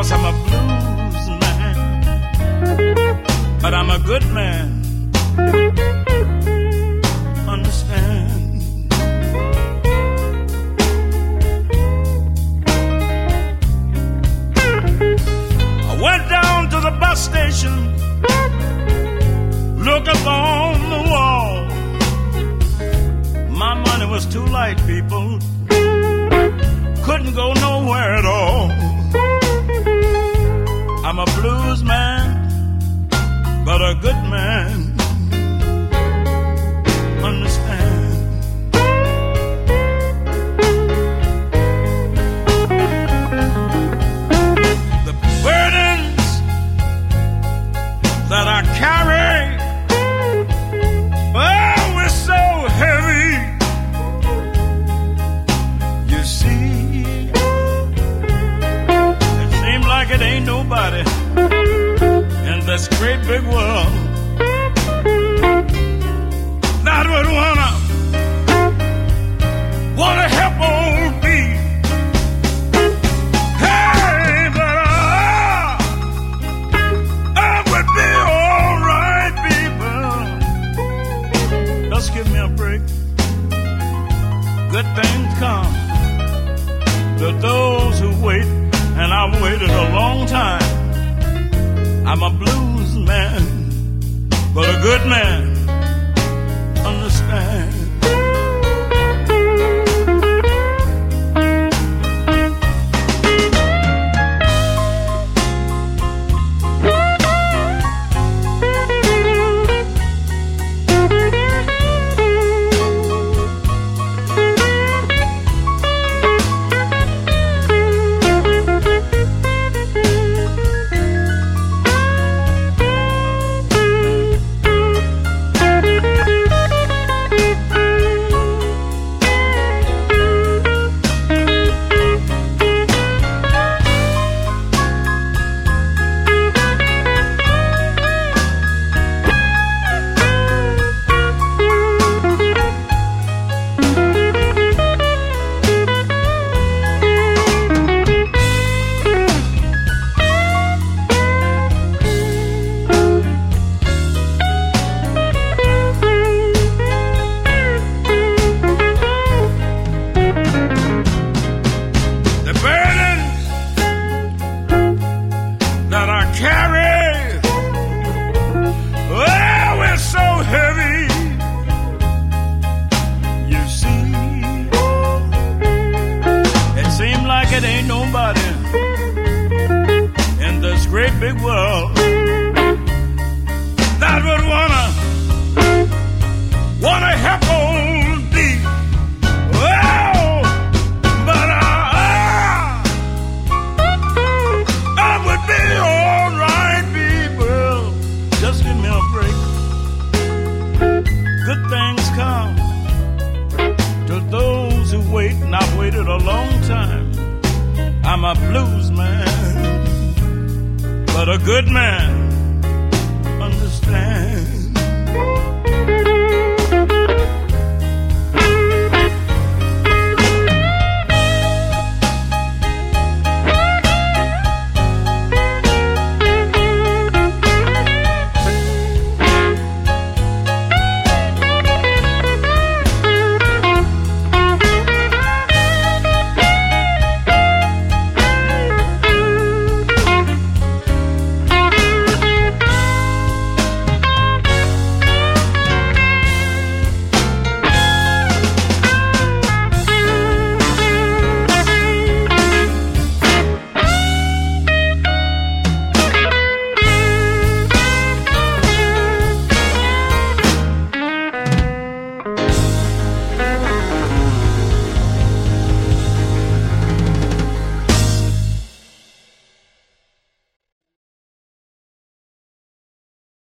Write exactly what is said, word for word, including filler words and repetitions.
because I'm a blues man, but I'm a good man. Understand? I went down to the bus station, look up on the wall. My money was too light, people. Couldn't go nowhere at all. I'm a blues man, but a good man. Understand? The burdens that I carry, oh, it's so heavy. You see, it seems like it ain't nobody in this great big world that would wanna wanna help old me. Hey, but I, I would be all right, people. Just give me a break. Good things come to those who wait, and I've waited a long time. I'm a blues man, but a good man. Understand? It ain't nobody in this great big world that would wanna wanna help old me. Oh, but I, I would be all right, people. Just give me a break. Good things come to those who wait, and I've waited a long time. I'm a blues man, but a good man. Understand?